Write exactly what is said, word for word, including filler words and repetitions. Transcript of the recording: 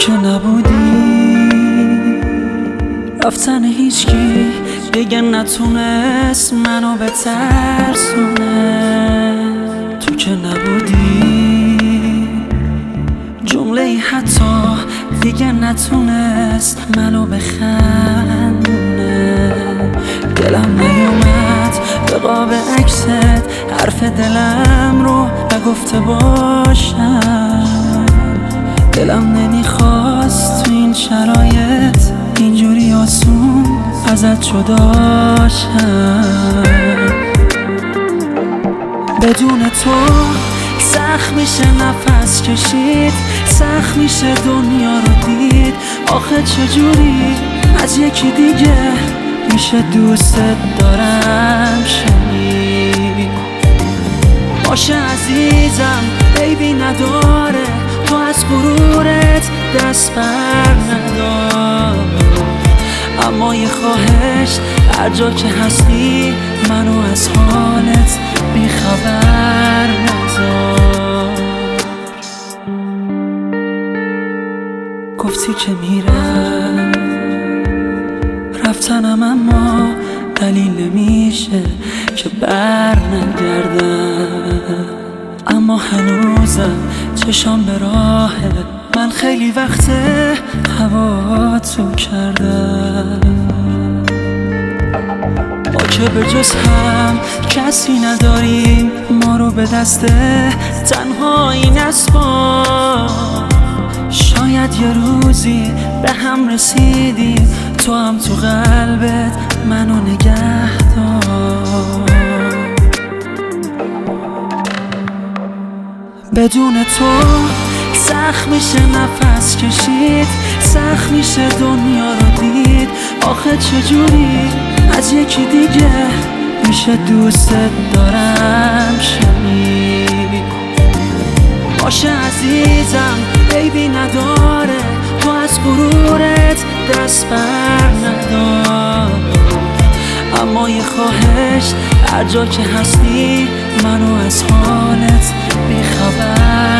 که نبودی رفتن هیچکی دیگه نتونست منو بترسونه. تو که نبودی جمله حتی دیگه نتونست منو بخندونه. دلم نیومد به قاب عکست حرف دلم رو نگفته باشم. دلم نمیخواست تو این شرایط اینجوری آسون ازت جدا شم. بدون تو سخت میشه نفس کشید، سخت میشه دنیا رو دید. آخه چجوری از یکی دیگه میشه دوستت دارم شنید؟ باشه عزیزم بیبی نداره، تو از غرورت دست بر ندار. اما یه خواهش هر جا که هستی منو از حالت بیخبر نذار. گفتی که میرم رفتنم، اما دلیل نمیشه که بر نگردم. اما هنوزم چشام به راهه، من خیلی وقته هوا تو کردم. ما که به جز هم کسی نداریم، ما رو به دست تنهایی نسپار. شاید یه روزی به هم رسیدیم، تو هم تو قلبت منو نگه دار. بدون تو سخت میشه نفس کشید، سخت میشه دنیا رو دید. آخه چجوری از یکی دیگه میشه دوستت دارم شنید؟ باشه عزیزم بیبی نداره، تو از غرورت دست بر ندار. اما یه خواهش هر جا که هستی منو از حالت بیخبر